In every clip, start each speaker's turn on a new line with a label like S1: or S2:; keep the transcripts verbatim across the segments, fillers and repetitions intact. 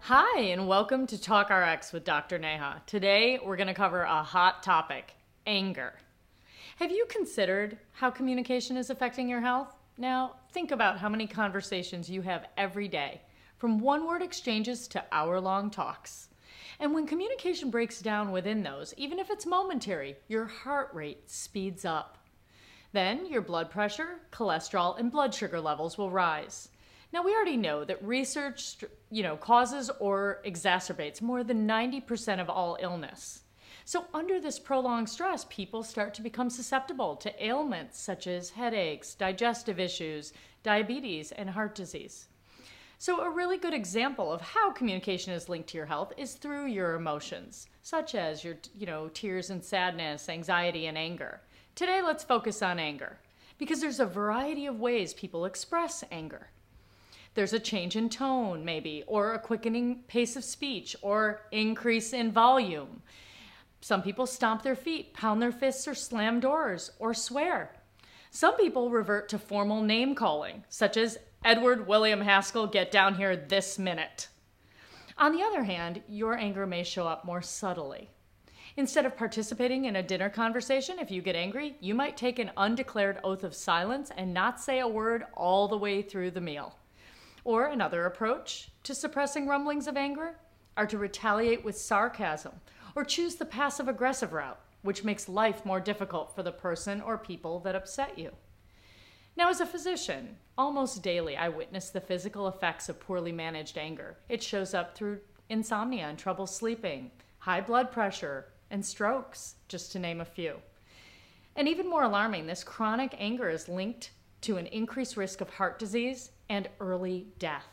S1: Hi, and welcome to Talk R X with Doctor Neha. Today, we're going to cover a hot topic, anger. Have you considered how communication is affecting your health? Now, think about how many conversations you have every day, from one-word exchanges to hour-long talks. And when communication breaks down within those, even if it's momentary, your heart rate speeds up. Then your blood pressure, cholesterol, and blood sugar levels will rise. Now, we already know that research, you know, causes or exacerbates more than ninety percent of all illness. So under this prolonged stress, people start to become susceptible to ailments such as headaches, digestive issues, diabetes, and heart disease. So a really good example of how communication is linked to your health is through your emotions, such as your, you know, tears and sadness, anxiety, and anger. Today, let's focus on anger, because there's a variety of ways people express anger. There's a change in tone, maybe, or a quickening pace of speech, or increase in volume. Some people stomp their feet, pound their fists, or slam doors, or swear. Some people revert to formal name calling, such as Edward William Haskell, get down here this minute. On the other hand, your anger may show up more subtly. Instead of participating in a dinner conversation, if you get angry, you might take an undeclared oath of silence and not say a word all the way through the meal. Or another approach to suppressing rumblings of anger are to retaliate with sarcasm or choose the passive-aggressive route, which makes life more difficult for the person or people that upset you. Now, as a physician, almost daily I witness the physical effects of poorly managed anger. It shows up through insomnia and trouble sleeping, high blood pressure, and strokes, just to name a few. And even more alarming, this chronic anger is linked to an increased risk of heart disease and early death.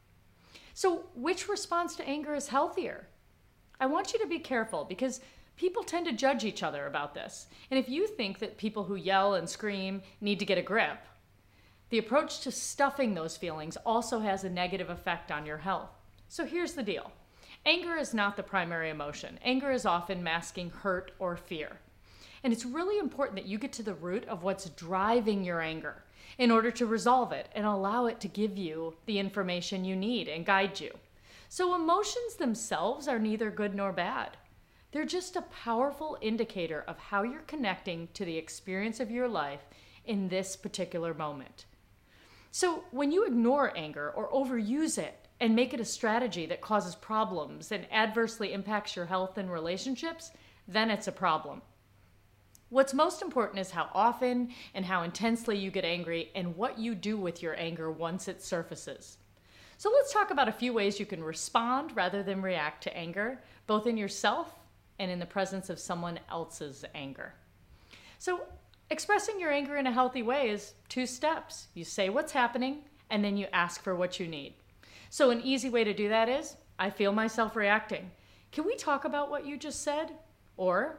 S1: So which response to anger is healthier? I want you to be careful because people tend to judge each other about this. And if you think that people who yell and scream need to get a grip, the approach to stuffing those feelings also has a negative effect on your health. So here's the deal. Anger is not the primary emotion. Anger is often masking hurt or fear. And it's really important that you get to the root of what's driving your anger in order to resolve it and allow it to give you the information you need and guide you. So emotions themselves are neither good nor bad. They're just a powerful indicator of how you're connecting to the experience of your life in this particular moment. So when you ignore anger or overuse it and make it a strategy that causes problems and adversely impacts your health and relationships, then it's a problem. What's most important is how often and how intensely you get angry and what you do with your anger once it surfaces. So let's talk about a few ways you can respond rather than react to anger, both in yourself and in the presence of someone else's anger. So expressing your anger in a healthy way is two steps. You say what's happening and then you ask for what you need. So an easy way to do that is, I feel myself reacting. Can we talk about what you just said? Or,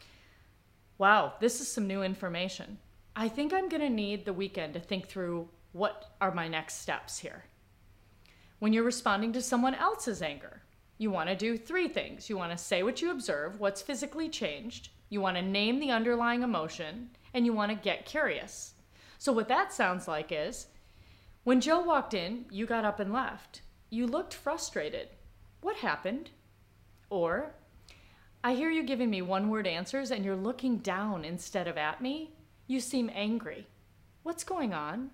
S1: wow, this is some new information. I think I'm gonna need the weekend to think through what are my next steps here. When you're responding to someone else's anger, you wanna do three things. You wanna say what you observe, what's physically changed, you wanna name the underlying emotion, and you wanna get curious. So what that sounds like is, when Joe walked in, you got up and left. You looked frustrated. What happened? Or, I hear you giving me one-word answers and you're looking down instead of at me. You seem angry. What's going on?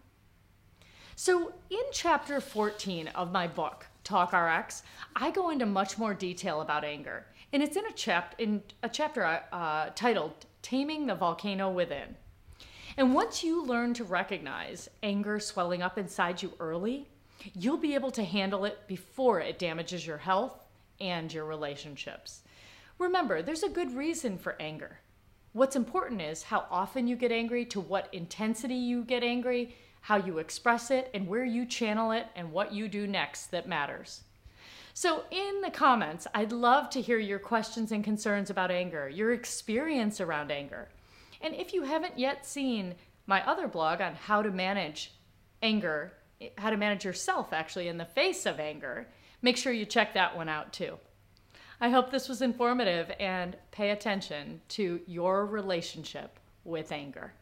S1: So in chapter fourteen of my book, Talk R X, I go into much more detail about anger. And it's in a, chap in a chapter uh, titled, Taming the Volcano Within. And once you learn to recognize anger swelling up inside you early, you'll be able to handle it before it damages your health and your relationships. Remember, there's a good reason for anger. What's important is how often you get angry, to what intensity you get angry, how you express it, and where you channel it, and what you do next that matters. So in the comments, I'd love to hear your questions and concerns about anger, your experience around anger. And if you haven't yet seen my other blog on how to manage anger, how to manage yourself actually in the face of anger, make sure you check that one out too. I hope this was informative, and pay attention to your relationship with anger.